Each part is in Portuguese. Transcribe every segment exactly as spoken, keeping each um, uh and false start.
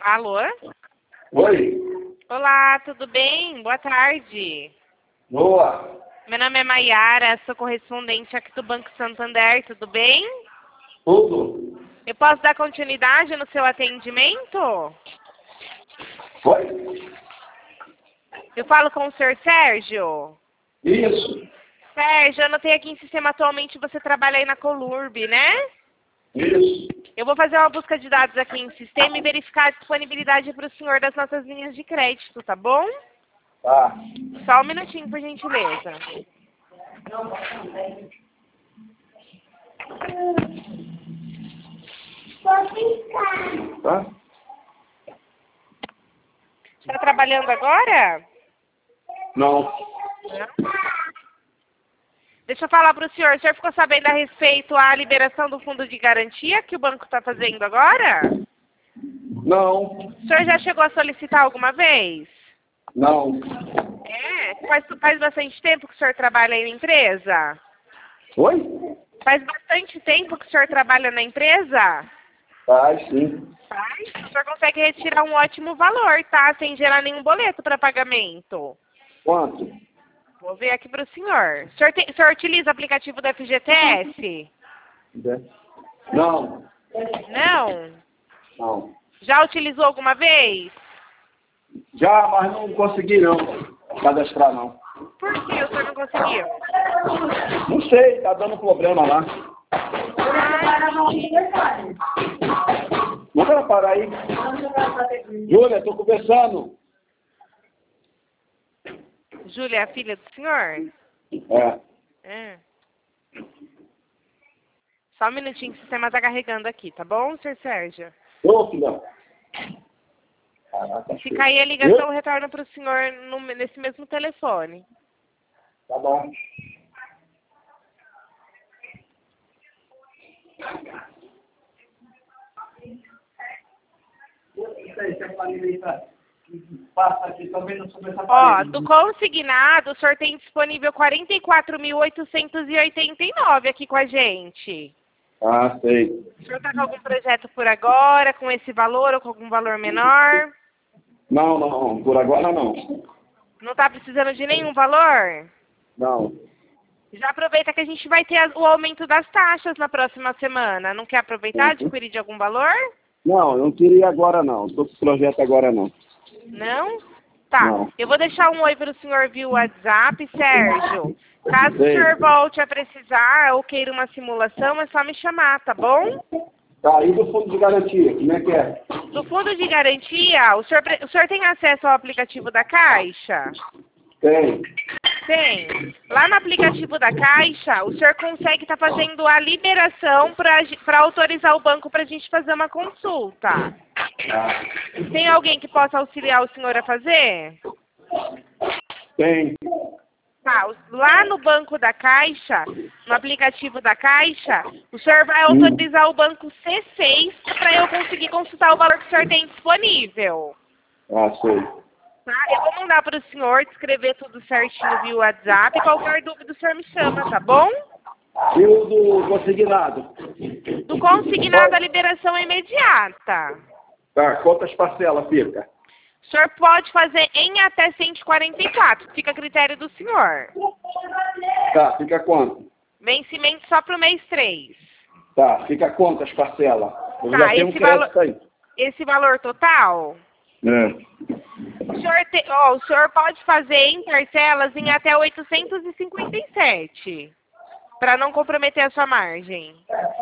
Alô? Oi. Olá, tudo bem? Boa tarde. Boa. Meu nome é Maiara, sou correspondente aqui do Banco Santander, tudo bem? Tudo. Eu posso dar continuidade no seu atendimento? Oi? Eu falo com o senhor Sérgio? Isso. Sérgio, eu anotei aqui em sistema atualmente você trabalha aí na Colurb, né? Isso. Eu vou fazer uma busca de dados aqui em sistema e verificar a disponibilidade para o senhor das nossas linhas de crédito, tá bom? Tá. Só um minutinho, por gentileza. Tá? Está trabalhando agora? Não. Não. Deixa eu falar para o senhor. O senhor ficou sabendo a respeito à liberação do fundo de garantia que o banco está fazendo agora? Não. O senhor já chegou a solicitar alguma vez? Não. É? Faz, faz bastante tempo que o senhor trabalha aí na empresa? Oi? Faz bastante tempo que o senhor trabalha na empresa? Faz, sim. Faz. O senhor consegue retirar um ótimo valor, tá? Sem gerar nenhum boleto para pagamento. Quanto? Vou ver aqui para o senhor. O senhor, tem, o senhor utiliza o aplicativo do F G T S? Não. Não? Não. Já utilizou alguma vez? Já, mas não consegui não cadastrar não. Por que o senhor não conseguiu? Não sei, tá dando problema lá. Manda ela parar aí. Júlia, tô conversando. Júlia é a filha do senhor? É. É. Só um minutinho que o sistema tá carregando aqui, tá bom, senhor Sérgio? Ô, filhão. Caraca, Se cair a ligação, eu eu? retorno para o senhor no, nesse mesmo telefone. Tá bom. Passa aqui também não sobre essa Ó, do consignado, o senhor tem disponível quarenta e quatro mil oitocentos e oitenta e nove aqui com a gente. Ah, sei. O senhor está com algum projeto por agora, com esse valor ou com algum valor menor? Não, não, por agora não. Não está precisando de nenhum valor? Não. Já aproveita que a gente vai ter o aumento das taxas na próxima semana. Não quer aproveitar, adquirir de algum valor? Não, eu não queria agora não. Estou com esse projeto agora não. Não? Tá. Não. Eu vou deixar um oi para o senhor via WhatsApp, Sérgio. Caso Sei. o senhor volte a precisar ou queira uma simulação, é só me chamar, tá bom? Tá, e do fundo de garantia, como é que é? Do fundo de garantia, o senhor, pre- o senhor tem acesso ao aplicativo da Caixa? Tem. Tem. Lá no aplicativo da Caixa, o senhor consegue estar fazendo a liberação para autorizar o banco para a gente fazer uma consulta. Ah, Tem alguém que possa auxiliar o senhor a fazer? tem. Tá, o- lá no banco da Caixa, no aplicativo da Caixa, o senhor vai autorizar o banco C seis para eu conseguir consultar o valor que o senhor tem disponível. Ah, sei. Tá? Eu vou mandar para o senhor descrever tudo certinho via WhatsApp. Qualquer dúvida o senhor me chama, tá bom? E o do consignado? Do consignado, a liberação é imediata. Tá, quantas parcelas fica? O senhor pode fazer em até cento e quarenta e quatro, fica a critério do senhor. Tá, fica quanto? Vencimento só para o mês três. Tá, fica quantas parcelas? Eu Tá, já tenho um esse crédito valor- aí. Esse valor total, É. o senhor, te, ó, o senhor pode fazer em parcelas em até oitocentos e cinquenta e sete, para não comprometer a sua margem.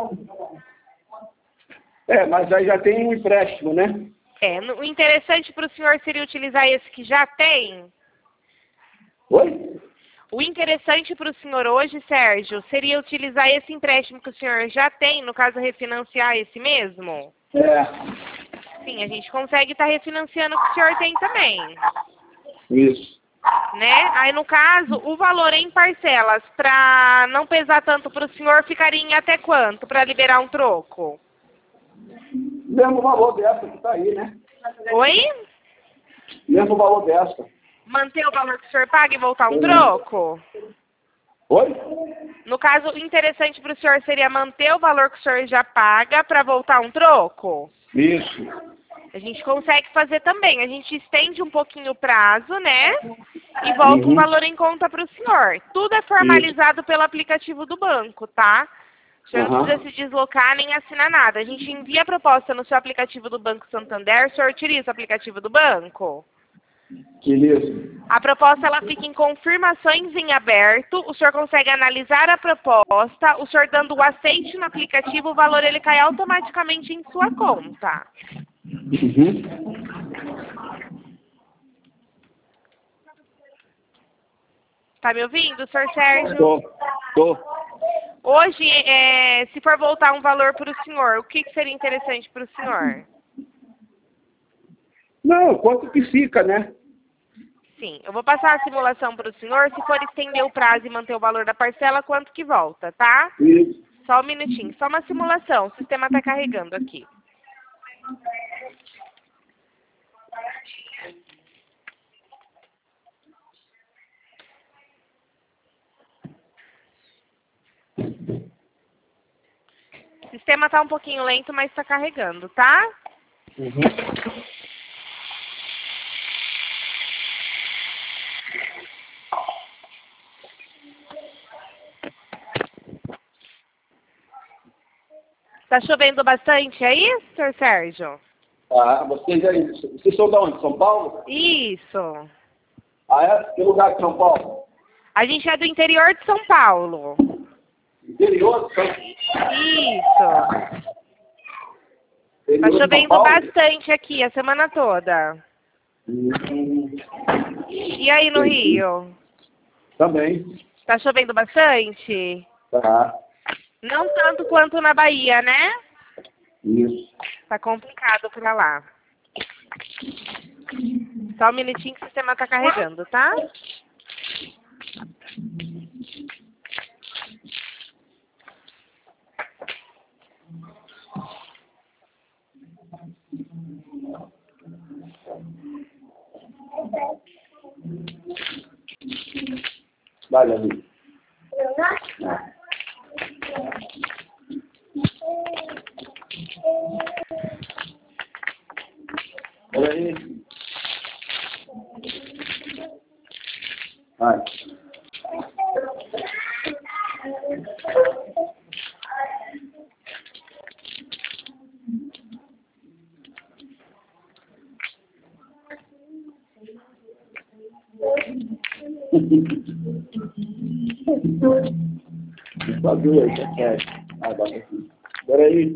É, mas aí já tem um empréstimo, né? É, no- o interessante para o senhor seria utilizar esse que já tem. Oi? O interessante para o senhor hoje, Sérgio, seria utilizar esse empréstimo que o senhor já tem, no caso, refinanciar esse mesmo? É. Sim, a gente consegue estar refinanciando o que o senhor tem também, Isso. né? Aí, no caso, o valor em parcelas, para não pesar tanto para o senhor, ficaria em até quanto para liberar um troco? Mesmo valor dessa que tá aí, né? Oi? Mesmo valor dessa. Manter o valor que o senhor paga e voltar um troco? Oi? No caso, o interessante para o senhor seria manter o valor que o senhor já paga para voltar um troco? Isso. A gente consegue fazer também. A gente estende um pouquinho o prazo, né? E volta Uhum. um valor em conta para o senhor. Tudo é formalizado pelo aplicativo do banco, tá? O senhor não Aham. precisa se deslocar nem assinar nada. A gente envia a proposta no seu aplicativo do Banco Santander. O senhor utiliza o aplicativo do banco? Beleza. A proposta ela fica em confirmações em aberto. O senhor consegue analisar a proposta. O senhor dando o aceite no aplicativo, o valor ele cai automaticamente em sua conta. Uhum. Tá me ouvindo, senhor Sérgio? Tô. Tô. Hoje, é, se for voltar um valor para o senhor, o que, que seria interessante para o senhor? Não, quanto que fica, né? Sim, eu vou passar a simulação para o senhor. Se for estender o prazo e manter o valor da parcela, quanto que volta, tá? Isso. Só um minutinho, só uma simulação. O sistema está carregando aqui. O sistema está um pouquinho lento, mas está carregando, tá? Uhum. Tá chovendo bastante aí, senhor Sérgio? Ah, vocês aí, vocês são de onde? São Paulo? Isso. Ah, é? Que lugar de São Paulo? A gente é do interior de São Paulo. Interior de São Isso. Interior Tá de São chovendo Paulo? bastante aqui a semana toda. Hum, E aí no Rio? também. Tá chovendo bastante? Tá. Não tanto quanto na Bahia, né? Isso. Tá complicado pra lá. Só um minutinho que o sistema tá carregando, tá? Vai, amigo. Olha aí. Vai. Só duas, já quer. Ah, bota aqui. Espera aí.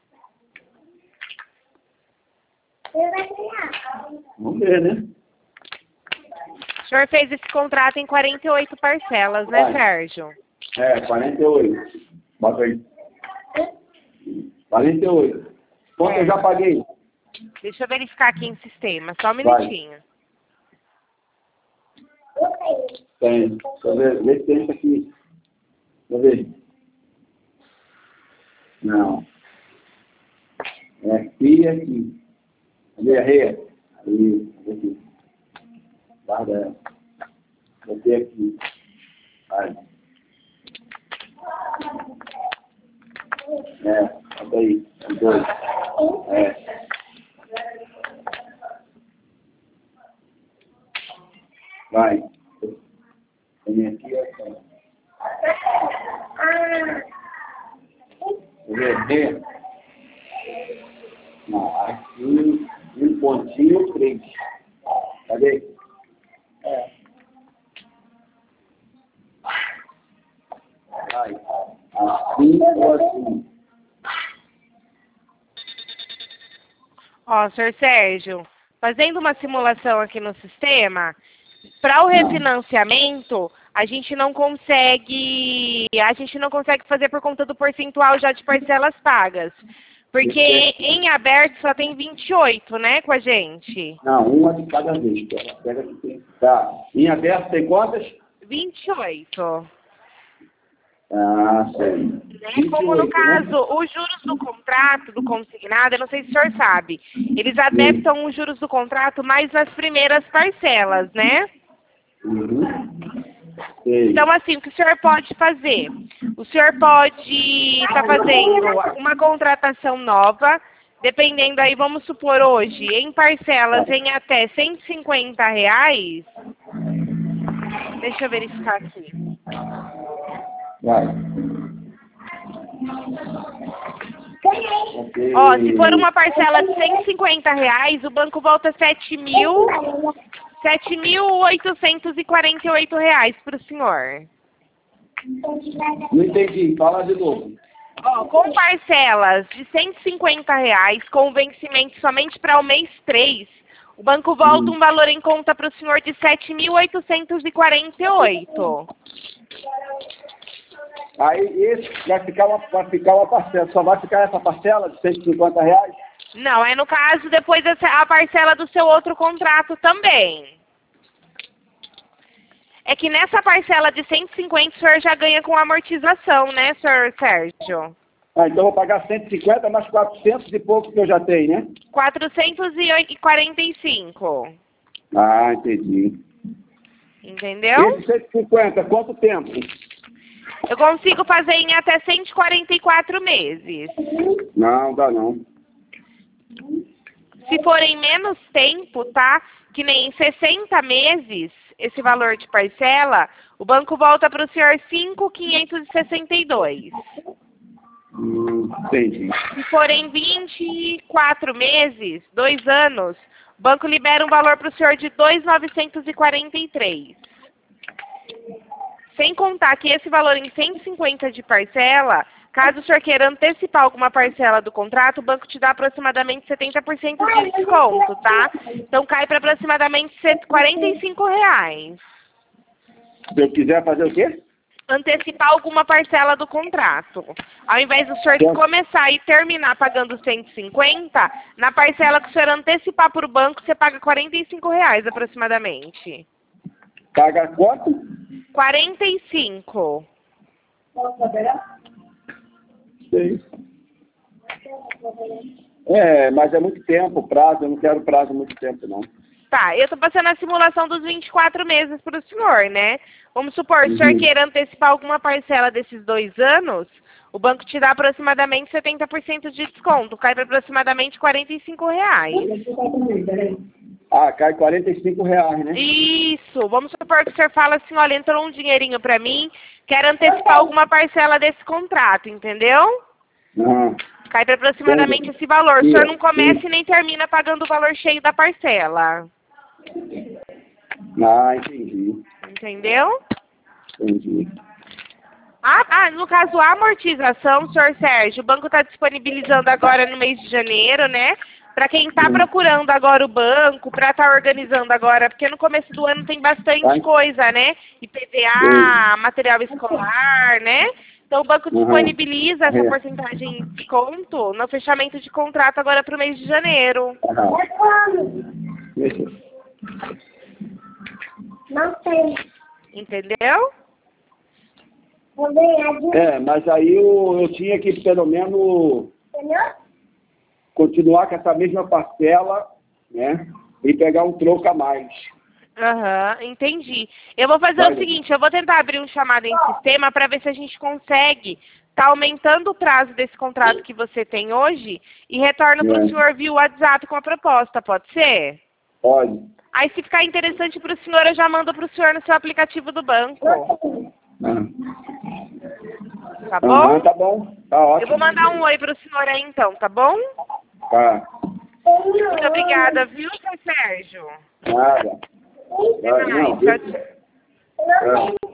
Vamos ver, né? O senhor fez esse contrato em quarenta e oito parcelas, né, Vai. Sérgio? É, quarenta e oito. Bota aí. quarenta e oito. Quanto É. eu já paguei? Deixa eu verificar aqui em sistema, só um Vai. minutinho. Tem. Deixa eu ver. Vê se tem isso aqui. Deixa eu ver. Não. É aqui e aqui. Cadê a rei? Aí, aqui. Guarda ela. Botei aqui. Vai. É, bota aí. Os dois. É. Vai. Vem aqui, ó. Quer ver? Não, aqui, um pontinho, três. Cadê? É. Vai. Assim ou assim? Ó, senhor Sérgio, fazendo uma simulação aqui no sistema, para o refinanciamento, a gente não consegue, a gente não consegue fazer por conta do percentual já de parcelas pagas. Porque em aberto só tem vinte e oito, né, com a gente? Não, uma de cada vez. Pega, pega que tem. Tá. Em aberto tem quantas? vinte e oito. Ah, sei. Né? Como no caso, os juros do contrato, do consignado, eu não sei se o senhor sabe, eles adaptam os juros do contrato mais nas primeiras parcelas, né? Uhum. Sei. Então, assim, o que o senhor pode fazer? O senhor pode estar fazendo uma contratação nova, dependendo aí, vamos supor hoje, em parcelas em até cento e cinquenta reais, deixa eu verificar aqui. Vai. Okay. Ó, se for uma parcela de cento e cinquenta reais, o banco volta sete mil oitocentos e quarenta e oito reais para o senhor. Não entendi, fala de novo. Ó, com parcelas de cento e cinquenta reais, com vencimento somente para o mês três, o banco volta Hum. um valor em conta para o senhor de sete mil oitocentos e quarenta e oito. Aí esse vai ficar, uma, vai ficar uma parcela, só vai ficar essa parcela de cento e cinquenta reais? Não, é no caso depois a parcela do seu outro contrato também. É que nessa parcela de cento e cinquenta o senhor já ganha com amortização, né, senhor Sérgio? Ah, então eu vou pagar cento e cinquenta mais quatrocentos e pouco que eu já tenho, né? quatrocentos e quarenta e cinco. Ah, entendi. Entendeu? Esse cento e cinquenta, quanto tempo? Eu consigo fazer em até cento e quarenta e quatro meses. Não, dá não. Se for em menos tempo, tá? Que nem em sessenta meses, esse valor de parcela, o banco volta para o senhor cinco mil quinhentos e sessenta e dois. Hum, entendi. Se for em vinte e quatro meses, dois anos, o banco libera um valor para o senhor de dois mil novecentos e quarenta e três. Sem contar que esse valor em cento e cinquenta de parcela, caso o senhor queira antecipar alguma parcela do contrato, o banco te dá aproximadamente setenta por cento de desconto, tá? Então cai para aproximadamente cento e quarenta e cinco reais. Se eu quiser fazer o quê? Antecipar alguma parcela do contrato. Ao invés do senhor começar e terminar pagando cento e cinquenta, na parcela que o senhor antecipar para o banco, você paga quarenta e cinco reais aproximadamente. Paga quanto? quarenta e cinco. Sei. É, mas é muito tempo o prazo, eu não quero prazo muito tempo, não. Tá, eu tô passando a simulação dos vinte e quatro meses para o senhor, né? Vamos supor, se o senhor Uhum. queira antecipar alguma parcela desses dois anos, o banco te dá aproximadamente setenta por cento de desconto, cai para aproximadamente quarenta e cinco reais. Ah, cai quarenta e cinco reais, né? Isso, vamos supor que o senhor fala assim, olha, entrou um dinheirinho para mim, quero antecipar alguma parcela desse contrato, entendeu? Ah, Cai para aproximadamente esse valor. O Sim, senhor não começa sim. e nem termina pagando o valor cheio da parcela. ah entendi. Entendeu? Entendi. Ah, ah, no caso, a amortização, senhor Sérgio, o banco está disponibilizando agora no mês de janeiro, né? Para quem está procurando agora o banco, para estar tá organizando agora, porque no começo do ano tem bastante Vai. coisa, né? I P V A, material escolar, né? Então o banco disponibiliza essa É. porcentagem de desconto no fechamento de contrato agora para o mês de janeiro. Aham. Deixa. Não sei. Entendeu? Vou ganhar de... É, mas aí eu, eu tinha que pelo menos Entendeu? continuar com essa mesma parcela, né? E pegar um troco a mais. Aham, entendi. Eu vou fazer Vai. o seguinte, eu vou tentar abrir um chamado em sistema para ver se a gente consegue tá aumentando o prazo desse contrato que você tem hoje e retorno para o É. senhor via WhatsApp com a proposta, pode ser? Pode. Aí se ficar interessante para o senhor, eu já mando para o senhor no seu aplicativo do banco. Ah. Tá bom? Aham, tá bom. Tá ótimo. Eu vou mandar um oi para o senhor aí então, tá bom? Tá. Muito obrigada, viu, seu Sérgio? Nada. Até Ah, mais. não, Tchau, tchau. É.